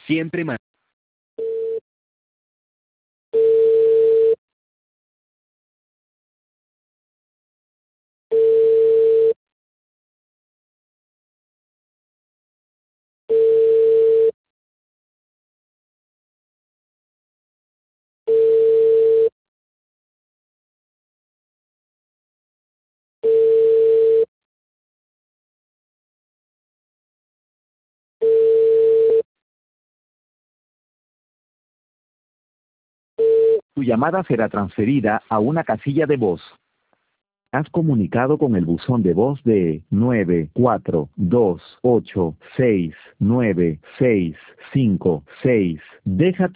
Siempre más. Tu llamada será transferida a una casilla de voz. Has comunicado con el buzón de voz de 942869656. Deja